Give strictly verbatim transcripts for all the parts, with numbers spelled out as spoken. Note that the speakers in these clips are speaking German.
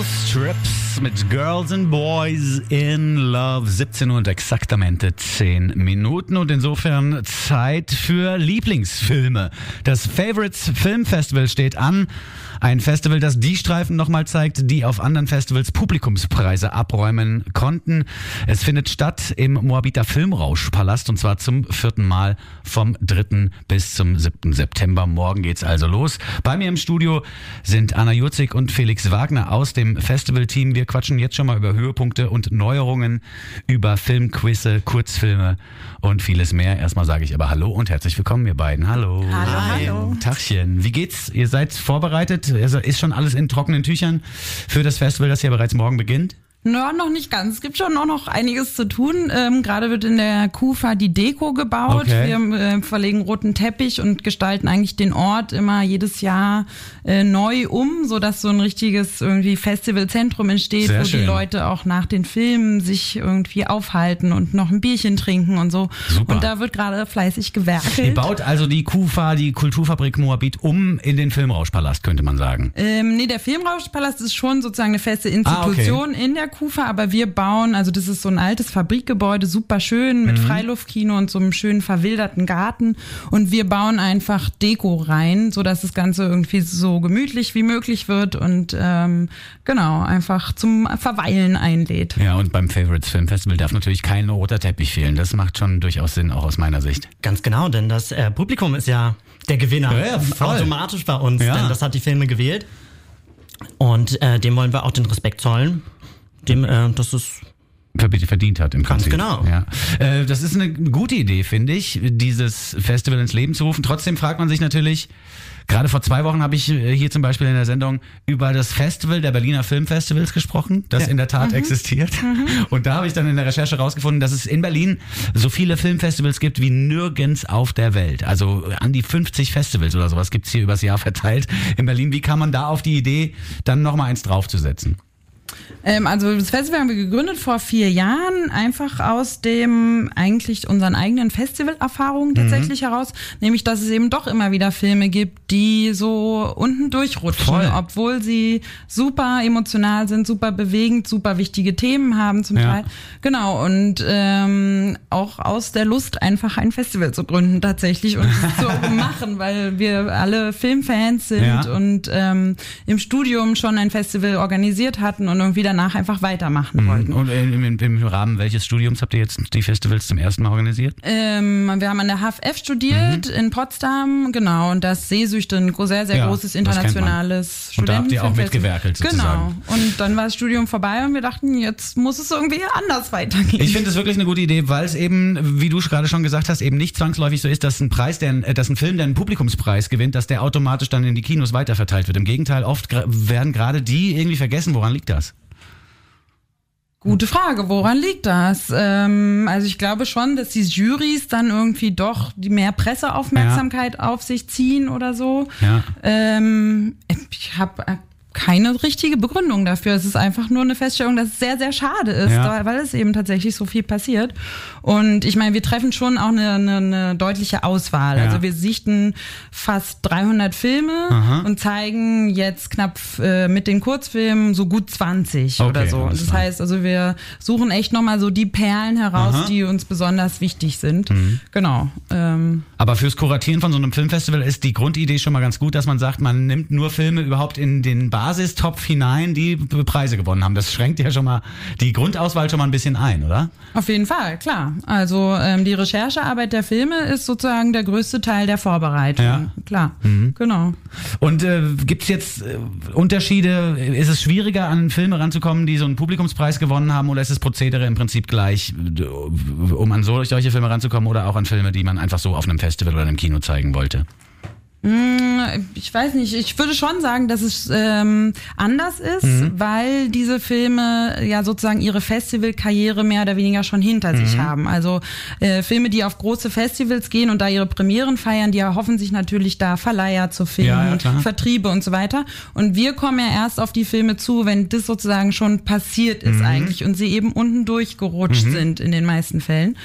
Strips mit Girls and Boys in Love. siebzehn Uhr und exaktamente zehn Minuten und insofern Zeit für Lieblingsfilme. Das Favorites Film Festival steht an. Ein Festival, das die Streifen nochmal zeigt, die auf anderen Festivals Publikumspreise abräumen konnten. Es findet statt im Moabiter Filmrauschpalast und zwar zum vierten Mal vom dritten bis zum siebten September. Morgen geht's also los. Bei mir im Studio sind Anna Jurzig und Felix Wagner aus dem Festivalteam. Wir quatschen jetzt schon mal über Höhepunkte und Neuerungen, über Filmquizze, Kurzfilme und vieles mehr. Erstmal sage ich aber Hallo und herzlich willkommen, ihr beiden. Hallo. Hallo, hallo. Tachchen. Wie geht's? Ihr seid vorbereitet? Also ist schon alles in trockenen Tüchern für das Festival, das ja bereits morgen beginnt? Ja, noch nicht ganz. Es gibt schon auch noch einiges zu tun. Ähm, gerade wird in der Kufa die Deko gebaut. Okay. Wir äh, verlegen roten Teppich und gestalten eigentlich den Ort immer jedes Jahr äh, neu um, sodass so ein richtiges irgendwie Festivalzentrum entsteht, Sehr wo schön. die Leute auch nach den Filmen sich irgendwie aufhalten und noch ein Bierchen trinken und so. Super. Und da wird gerade fleißig gewerkelt. Ihr baut also die Kufa, die Kulturfabrik Moabit, um in den Filmrauschpalast, könnte man sagen. Ähm, nee, der Filmrauschpalast ist schon sozusagen eine feste Institution Ah, okay. in der Kufa, aber wir bauen, also das ist so ein altes Fabrikgebäude, super schön, mit Mhm. Freiluftkino und so einem schönen verwilderten Garten und wir bauen einfach Deko rein, sodass das Ganze irgendwie so gemütlich wie möglich wird und ähm, genau, einfach zum Verweilen einlädt. Ja, und beim Favorites Film Festival darf natürlich kein roter Teppich fehlen. Das macht schon durchaus Sinn, auch aus meiner Sicht. Ganz genau, denn das äh, Publikum ist ja der Gewinner. Ja, ja, voll. Automatisch bei uns, Ja. denn das hat die Filme gewählt. Und äh, dem wollen wir auch den Respekt zollen. Dem, äh, das ist verdient hat im Ganz Prinzip. genau. Ja. Äh, das ist eine gute Idee, finde ich, dieses Festival ins Leben zu rufen. Trotzdem fragt man sich natürlich, gerade vor zwei Wochen habe ich äh, hier zum Beispiel in der Sendung über das Festival der Berliner Filmfestivals gesprochen, das Ja. in der Tat existiert. Und da habe ich dann in der Recherche rausgefunden, dass es in Berlin so viele Filmfestivals gibt wie nirgends auf der Welt. Also an die fünfzig Festivals oder sowas gibt's hier übers Jahr verteilt in Berlin. Wie kam man da auf die Idee, dann nochmal eins draufzusetzen? Ähm, also das Festival haben wir gegründet vor vier Jahren, einfach aus dem eigentlich unseren eigenen Festivalerfahrungen tatsächlich Mhm. heraus, nämlich dass es eben doch immer wieder Filme gibt, die so unten durchrutschen, Voll. obwohl sie super emotional sind, super bewegend, super wichtige Themen haben zum Ja. Teil. Genau, und ähm, auch aus der Lust einfach ein Festival zu gründen tatsächlich und es zu machen, weil wir alle Filmfans sind Ja. und ähm, im Studium schon ein Festival organisiert hatten und irgendwie danach einfach weitermachen wollten. Und im, im, im Rahmen welches Studiums habt ihr jetzt die Festivals zum ersten Mal organisiert? Ähm, wir haben an der H F F studiert in Potsdam, genau, und das Sehsüchte, ein gro- sehr, sehr Ja, großes das kennt man. internationales Und da habt ihr auch Studentenfilmfestival. mitgewerkelt Genau, sozusagen. und dann war das Studium vorbei und wir dachten, jetzt muss es irgendwie anders weitergehen. Ich finde es wirklich eine gute Idee, weil es eben, wie du gerade schon gesagt hast, eben nicht zwangsläufig so ist, dass ein Preis, der, äh, dass ein Film, der einen Publikumspreis gewinnt, dass der automatisch dann in die Kinos weiterverteilt wird. Im Gegenteil, oft gra- werden gerade die irgendwie vergessen. Woran liegt das? Gute Frage, woran liegt das? Ähm, also ich glaube schon, dass die Jurys dann irgendwie doch die mehr Presseaufmerksamkeit auf sich ziehen oder so. Ja. Ähm, ich habe keine richtige Begründung dafür. Es ist einfach nur eine Feststellung, dass es sehr, sehr schade ist, Ja. weil es eben tatsächlich so viel passiert. Und ich meine, wir treffen schon auch eine, eine, eine deutliche Auswahl. Ja. Also wir sichten fast dreihundert Filme Aha. und zeigen jetzt knapp äh, mit den Kurzfilmen so gut zwanzig Okay, oder so. alles Das klar. heißt also, wir suchen echt nochmal so die Perlen heraus, Aha. die uns besonders wichtig sind. Mhm. Genau. Ähm, Aber fürs Kuratieren von so einem Filmfestival ist die Grundidee schon mal ganz gut, dass man sagt, man nimmt nur Filme überhaupt in den Basistopf hinein, die Preise gewonnen haben. Das schränkt ja schon mal die Grundauswahl schon mal ein bisschen ein, oder? Auf jeden Fall, klar. Also ähm, die Recherchearbeit der Filme ist sozusagen der größte Teil der Vorbereitung. Ja. Klar, genau. Und äh, gibt es jetzt äh, Unterschiede? Ist es schwieriger, an Filme ranzukommen, die so einen Publikumspreis gewonnen haben, oder ist das Prozedere im Prinzip gleich, äh, um an so, solche Filme ranzukommen oder auch an Filme, die man einfach so auf einem Festival oder im Kino zeigen wollte? Ich weiß nicht, ich würde schon sagen, dass es ähm, anders ist, Mhm. weil diese Filme ja sozusagen ihre Festivalkarriere mehr oder weniger schon hinter Mhm. sich haben. Also äh, Filme, die auf große Festivals gehen und da ihre Premieren feiern, die erhoffen sich natürlich da Verleiher zu finden, Ja, ja, klar. Vertriebe und so weiter. Und wir kommen ja erst auf die Filme zu, wenn das sozusagen schon passiert ist Mhm. eigentlich und sie eben unten durchgerutscht sind in den meisten Fällen.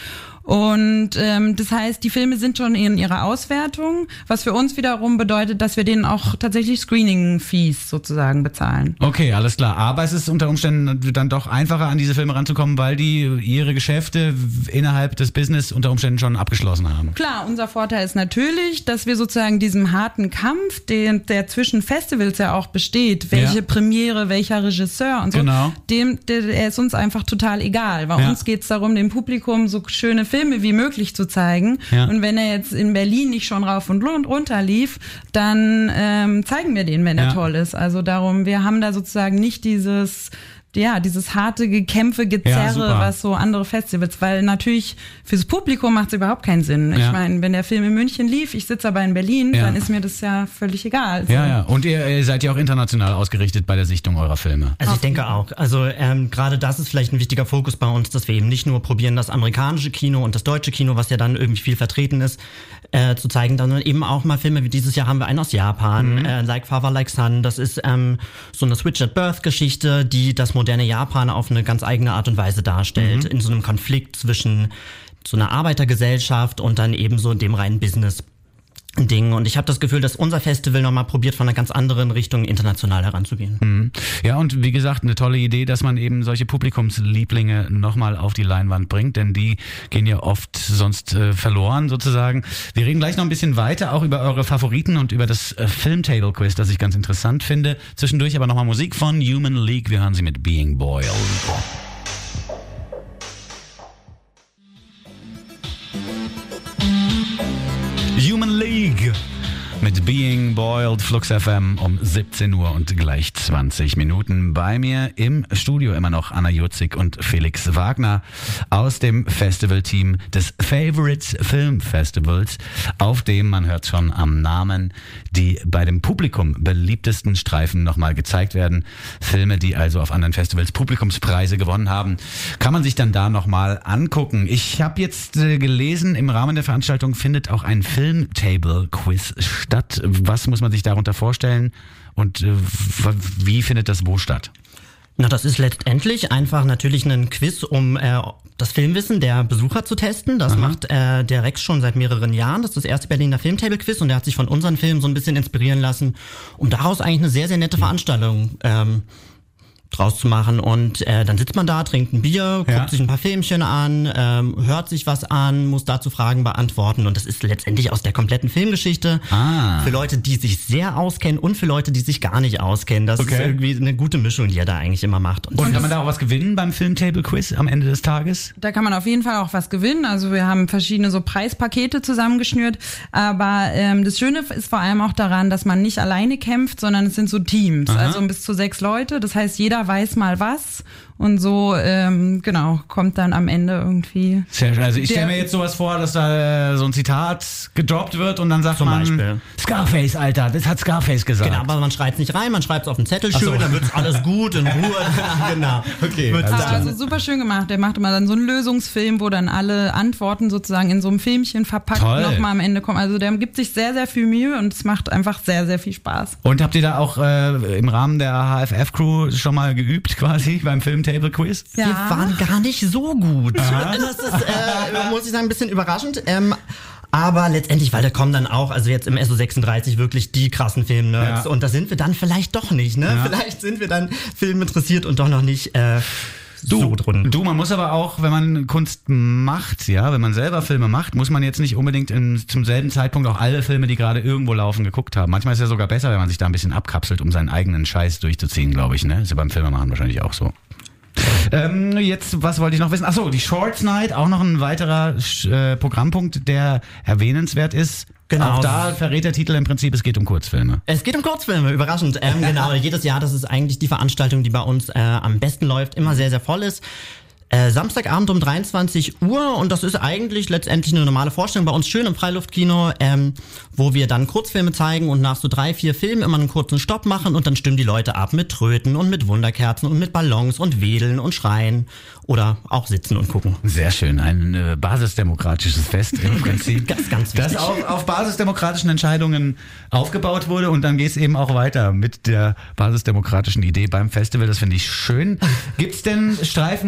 Und ähm, das heißt, die Filme sind schon in ihrer Auswertung, was für uns wiederum bedeutet, dass wir denen auch tatsächlich Screening-Fees sozusagen bezahlen. Okay, alles klar. Aber es ist unter Umständen dann doch einfacher, an diese Filme ranzukommen, weil die ihre Geschäfte innerhalb des Business unter Umständen schon abgeschlossen haben. Klar, unser Vorteil ist natürlich, dass wir sozusagen diesem harten Kampf, den, der zwischen Festivals ja auch besteht, welche ja. Premiere, welcher Regisseur und so, genau. dem, der, der ist uns einfach total egal. Bei ja. uns geht es darum, dem Publikum so schöne Filme wie möglich zu zeigen. Ja. Und wenn er jetzt in Berlin nicht schon rauf und runter lief, dann ähm, zeigen wir den, wenn er ja. toll ist. Also darum, wir haben da sozusagen nicht dieses... ja, dieses harte Gekämpfe, Gezerre, ja, was so andere Festivals, weil natürlich fürs Publikum macht es überhaupt keinen Sinn. Ja. Ich meine, wenn der Film in München lief, ich sitze aber in Berlin, ja. dann ist mir das ja völlig egal. So. Ja, ja. Und ihr, ihr seid ja auch international ausgerichtet bei der Sichtung eurer Filme. Also ich denke auch. Also ähm, gerade das ist vielleicht ein wichtiger Fokus bei uns, dass wir eben nicht nur probieren, das amerikanische Kino und das deutsche Kino, was ja dann irgendwie viel vertreten ist, äh, zu zeigen, sondern eben auch mal Filme wie dieses Jahr haben wir einen aus Japan, mhm. äh, Like Father, Like Son. Das ist ähm, so eine Switch at Birth Geschichte, die das moderne Japan auf eine ganz eigene Art und Weise darstellt, mhm. in so einem Konflikt zwischen so einer Arbeitergesellschaft und dann eben so dem reinen Business Ding. Und ich habe das Gefühl, dass unser Festival nochmal probiert, von einer ganz anderen Richtung international heranzugehen. Mhm. Ja, und wie gesagt, eine tolle Idee, dass man eben solche Publikumslieblinge nochmal auf die Leinwand bringt, denn die gehen ja oft sonst äh, verloren sozusagen. Wir reden gleich noch ein bisschen weiter, auch über eure Favoriten und über das äh, Filmtable Quiz, das ich ganz interessant finde. Zwischendurch aber nochmal Musik von Human League. Wir hören sie mit Being Boiled. Human League mit Being Boiled, Flux F M um siebzehn Uhr und gleich zwanzig Minuten. Bei mir im Studio immer noch Anna Jutzig und Felix Wagner aus dem Festivalteam des Favorites Film Festivals, auf dem, man hört schon am Namen, die bei dem Publikum beliebtesten Streifen nochmal gezeigt werden. Filme, die also auf anderen Festivals Publikumspreise gewonnen haben, kann man sich dann da nochmal angucken. Ich habe jetzt äh, gelesen, im Rahmen der Veranstaltung findet auch ein Filmtable-Quiz statt. Was muss man sich darunter vorstellen und äh, wie findet das wo statt? Na, das ist letztendlich einfach natürlich ein Quiz, um äh, das Filmwissen der Besucher zu testen. Das Aha. macht äh, der Rex schon seit mehreren Jahren. Das ist das erste Berliner Filmtable-Quiz und der hat sich von unseren Filmen so ein bisschen inspirieren lassen, um daraus eigentlich eine sehr, sehr nette Veranstaltung ähm, draus zu machen. Und äh, dann sitzt man da, trinkt ein Bier, guckt ja. sich ein paar Filmchen an, ähm, hört sich was an, muss dazu Fragen beantworten. Und das ist letztendlich aus der kompletten Filmgeschichte. Ah. Für Leute, die sich sehr auskennen und für Leute, die sich gar nicht auskennen. Das okay. ist irgendwie eine gute Mischung, die er da eigentlich immer macht. Und, und kann man da auch was gewinnen beim Filmtable-Quiz am Ende des Tages? Da kann man auf jeden Fall auch was gewinnen. Also wir haben verschiedene so Preispakete zusammengeschnürt. Aber ähm, das Schöne ist vor allem auch daran, dass man nicht alleine kämpft, sondern es sind so Teams. Aha. Also bis zu sechs Leute. Das heißt, jeder weiß mal was und so, ähm, genau, kommt dann am Ende irgendwie. Sehr schön. Also ich stelle mir jetzt sowas vor, dass da äh, so ein Zitat gedroppt wird und dann sagt Zum man, Beispiel. Scarface, Alter, das hat Scarface gesagt. Genau, aber man schreibt es nicht rein, man schreibt es auf den Zettel schön, so. Dann wird's alles gut in Ruhe. Genau. Okay. Ah, also super schön gemacht. Der macht immer dann so einen Lösungsfilm, wo dann alle Antworten sozusagen in so einem Filmchen verpackt nochmal am Ende kommen. Also der gibt sich sehr, sehr viel Mühe und es macht einfach sehr, sehr viel Spaß. Und habt ihr da auch äh, im Rahmen der H F F-Crew schon mal geübt quasi beim Filmtable-Quiz? Ja. Wir waren gar nicht so gut. Aha. Das ist, äh, muss ich sagen, ein bisschen überraschend. Ähm, aber letztendlich, weil da kommen dann auch, also jetzt im S O sechsunddreißig wirklich die krassen Filmnerds. Ja. Und da sind wir dann vielleicht doch nicht, ne? Ja. Vielleicht sind wir dann filminteressiert und doch noch nicht äh, Du, so drin. Du, man muss aber auch, wenn man Kunst macht, ja, wenn man selber Filme macht, muss man jetzt nicht unbedingt in, zum selben Zeitpunkt auch alle Filme, die gerade irgendwo laufen, geguckt haben. Manchmal ist es ja sogar besser, wenn man sich da ein bisschen abkapselt, um seinen eigenen Scheiß durchzuziehen, glaube ich, ne? Ist ja beim Filmemachen wahrscheinlich auch so. Ähm, jetzt, was wollte ich noch wissen? Achso, die Shorts Night, auch noch ein weiterer äh, Programmpunkt, der erwähnenswert ist. Genau. Auch da verrät der Titel im Prinzip, es geht um Kurzfilme. Es geht um Kurzfilme, überraschend. Ähm, genau, jedes Jahr, das ist eigentlich die Veranstaltung, die bei uns äh, am besten läuft, immer sehr, sehr voll ist. Äh, Samstagabend um dreiundzwanzig Uhr und das ist eigentlich letztendlich eine normale Vorstellung bei uns schön im Freiluftkino, ähm, wo wir dann Kurzfilme zeigen und nach so drei, vier Filmen immer einen kurzen Stopp machen und dann stimmen die Leute ab mit Tröten und mit Wunderkerzen und mit Ballons und Wedeln und Schreien oder auch sitzen und gucken. Sehr schön, ein äh, basisdemokratisches Fest im Prinzip. ganz, ganz wichtig. Das auf, auf basisdemokratischen Entscheidungen aufgebaut wurde und dann geht es eben auch weiter mit der basisdemokratischen Idee beim Festival, das finde ich schön. Gibt's denn Streifen, auf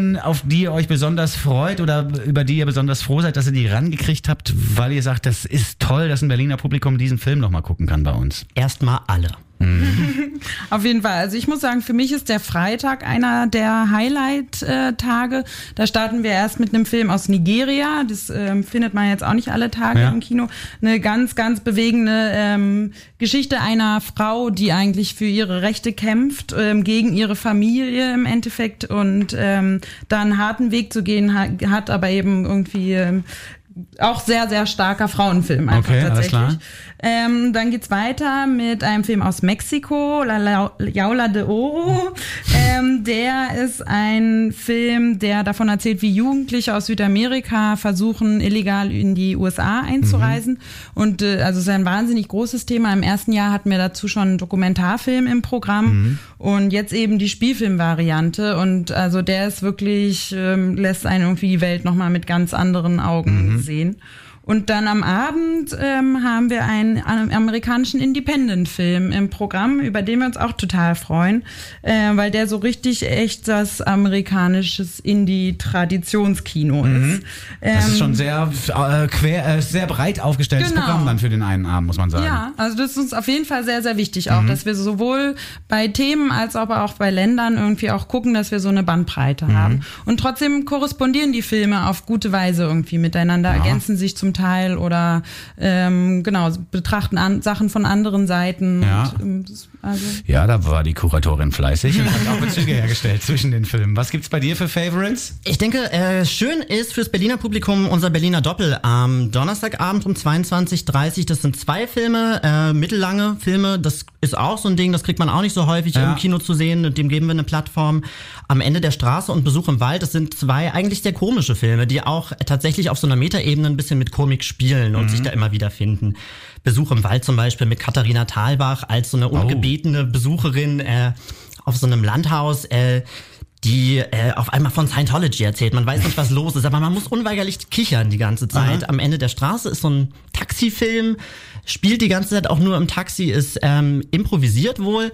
die ihr euch besonders freut oder über die ihr besonders froh seid, dass ihr die rangekriegt habt, weil ihr sagt, das ist toll, dass ein Berliner Publikum diesen Film nochmal gucken kann bei uns? Erstmal alle. Mhm. Auf jeden Fall. Also ich muss sagen, für mich ist der Freitag einer der Highlight-Tage. Da starten wir erst mit einem Film aus Nigeria. Das ähm, findet man jetzt auch nicht alle Tage ja. im Kino. Eine ganz, ganz bewegende ähm, Geschichte einer Frau, die eigentlich für ihre Rechte kämpft, ähm, gegen ihre Familie im Endeffekt und ähm, da einen harten Weg zu gehen hat, hat aber eben irgendwie ähm, auch sehr, sehr starker Frauenfilm einfach okay, tatsächlich. Alles klar. Ähm, dann geht's weiter mit einem Film aus Mexiko, La, La Jaula de Oro. ähm, der ist ein Film, der davon erzählt, wie Jugendliche aus Südamerika versuchen, illegal in die U S A einzureisen. Mhm. Und äh, also es ist ein wahnsinnig großes Thema. Im ersten Jahr hatten wir dazu schon einen Dokumentarfilm im Programm mhm. und jetzt eben die Spielfilmvariante. Und also der ist wirklich, ähm, lässt einen irgendwie die Welt nochmal mit ganz anderen Augen mhm. sehen. Und dann am Abend ähm, haben wir einen, einen amerikanischen Independent-Film im Programm, über den wir uns auch total freuen, äh, weil der so richtig echt das amerikanisches Indie-Traditionskino mhm. ist. Ähm, das ist schon sehr äh, quer, äh, sehr breit aufgestelltes genau. Programm dann für den einen Abend, muss man sagen. Ja, also das ist uns auf jeden Fall sehr, sehr wichtig auch, mhm. dass wir sowohl bei Themen als aber auch bei Ländern irgendwie auch gucken, dass wir so eine Bandbreite mhm. haben. Und trotzdem korrespondieren die Filme auf gute Weise irgendwie miteinander, ja. ergänzen sich zum Teil oder ähm, genau betrachten an, Sachen von anderen Seiten. Ja. Und, also. ja, da war die Kuratorin fleißig und hat auch Bezüge hergestellt zwischen den Filmen. Was gibt's bei dir für Favorites? Ich denke, äh, schön ist fürs Berliner Publikum unser Berliner Doppel am Donnerstagabend um zweiundzwanzig Uhr dreißig. Das sind zwei Filme, äh, mittellange Filme. Das ist auch so ein Ding, das kriegt man auch nicht so häufig ja. im Kino zu sehen. Dem geben wir eine Plattform. Am Ende der Straße und Besuch im Wald. Das sind zwei eigentlich sehr komische Filme, die auch tatsächlich auf so einer Metaebene ein bisschen mit Komik spielen und mhm. sich da immer wieder finden. Besuch im Wald zum Beispiel mit Katharina Thalbach als so eine ungebetene oh. Besucherin äh, auf so einem Landhaus, äh, die äh, auf einmal von Scientology erzählt. Man weiß nicht, was los ist, aber man muss unweigerlich kichern die ganze Zeit. Aha. Am Ende der Straße ist so ein Taxifilm, spielt die ganze Zeit auch nur im Taxi, ist ähm, improvisiert wohl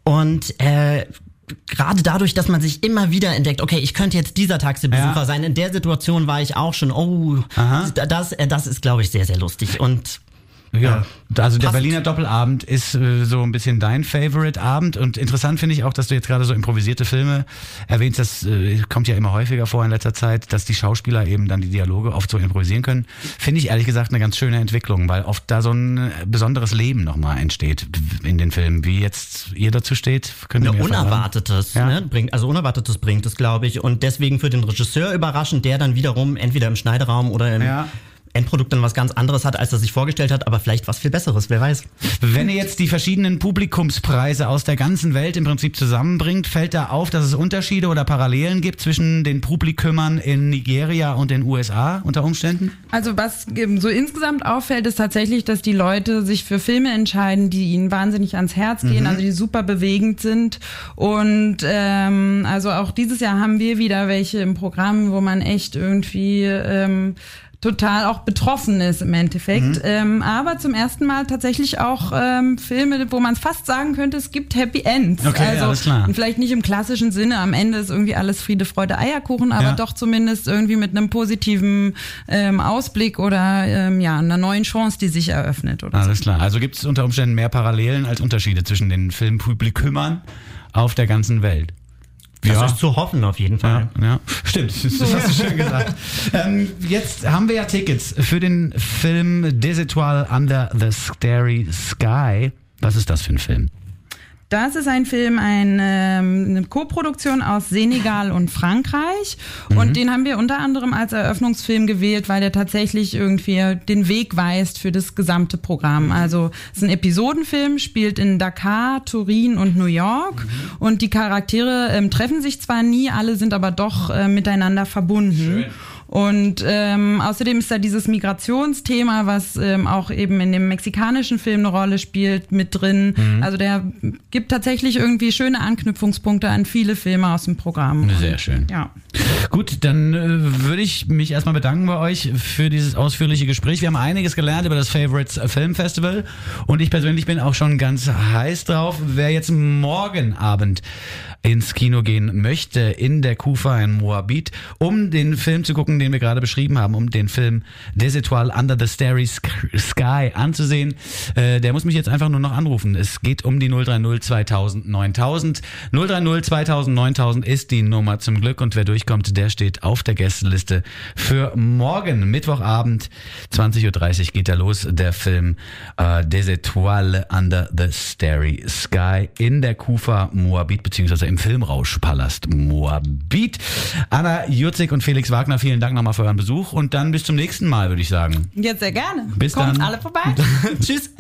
und äh, gerade dadurch, dass man sich immer wieder entdeckt, okay, ich könnte jetzt dieser Taxibesucher ja. sein. In der Situation war ich auch schon, oh, Aha. das, das ist, glaube ich, sehr, sehr lustig. Und ja, also der Berliner Doppelabend ist äh, so ein bisschen dein Favorite-Abend und interessant finde ich auch, dass du jetzt gerade so improvisierte Filme erwähnst, das äh, kommt ja immer häufiger vor in letzter Zeit, dass die Schauspieler eben dann die Dialoge oft so improvisieren können. Finde ich ehrlich gesagt eine ganz schöne Entwicklung, weil oft da so ein besonderes Leben nochmal entsteht in den Filmen. Wie jetzt ihr dazu steht, könnt ihr mir Unerwartetes, ja. ne, bringt, also Unerwartetes bringt es, glaube ich, und deswegen für den Regisseur überraschend, der dann wiederum entweder im Schneideraum oder im ja. Endprodukt dann was ganz anderes hat, als er sich vorgestellt hat, aber vielleicht was viel Besseres, wer weiß. Wenn ihr jetzt die verschiedenen Publikumspreise aus der ganzen Welt im Prinzip zusammenbringt, fällt da auf, dass es Unterschiede oder Parallelen gibt zwischen den Publikumern in Nigeria und den U S A unter Umständen? Also was so insgesamt auffällt, ist tatsächlich, dass die Leute sich für Filme entscheiden, die ihnen wahnsinnig ans Herz gehen, mhm. also die super bewegend sind und ähm, also auch dieses Jahr haben wir wieder welche im Programm, wo man echt irgendwie ähm, total auch betroffen ist im Endeffekt. Mhm. Ähm, aber zum ersten Mal tatsächlich auch ähm, Filme, wo man fast sagen könnte, es gibt Happy Ends. Okay, also alles klar. Vielleicht nicht im klassischen Sinne, am Ende ist irgendwie alles Friede, Freude, Eierkuchen, aber ja. doch zumindest irgendwie mit einem positiven ähm, Ausblick oder ähm, ja einer neuen Chance, die sich eröffnet. Oder alles so. klar. Also gibt es unter Umständen mehr Parallelen als Unterschiede zwischen den Filmpublikumern auf der ganzen Welt. Das ja. ist zu hoffen auf jeden Fall. Ja, ja. Stimmt, das hast du schön gesagt. ähm, jetzt haben wir ja Tickets für den Film Des Etoiles Under the Starry Sky. Was ist das für ein Film? Das ist ein Film, ein, ähm, eine Co-Produktion aus Senegal und Frankreich. Mhm. Und den haben wir unter anderem als Eröffnungsfilm gewählt, weil der tatsächlich irgendwie den Weg weist für das gesamte Programm. Also es ist ein Episodenfilm, spielt in Dakar, Turin und New York. Mhm. Und die Charaktere ähm, treffen sich zwar nie, alle sind aber doch äh, miteinander verbunden. Schön. Und ähm, außerdem ist da dieses Migrationsthema, was ähm, auch eben in dem mexikanischen Film eine Rolle spielt, mit drin. Mhm. Also der gibt tatsächlich irgendwie schöne Anknüpfungspunkte an viele Filme aus dem Programm. Sehr schön. Ja. Gut, dann äh, würde ich mich erstmal bedanken bei euch für dieses ausführliche Gespräch. Wir haben einiges gelernt über das Favorites Film Festival und ich persönlich bin auch schon ganz heiß drauf. Wer jetzt morgen Abend ins Kino gehen möchte, in der Kufa in Moabit, um den Film zu gucken, den wir gerade beschrieben haben, um den Film Des Etoiles Under the Starry Sky anzusehen, äh, der muss mich jetzt einfach nur noch anrufen. Es geht um die null drei null zweitausend neuntausend. null drei null zweitausend neuntausend ist die Nummer zum Glück und wer durchkommt, der steht auf der Gästeliste für morgen, Mittwochabend, zwanzig Uhr dreißig geht er los, der Film äh, Des Etoiles Under the Starry Sky in der Kufa Moabit, beziehungsweise im Filmrauschpalast Moabit. Anna Jurzig und Felix Wagner, vielen Dank nochmal für euren Besuch und dann bis zum nächsten Mal, würde ich sagen. Jetzt sehr gerne. Bis Kommt dann. alle vorbei. Tschüss.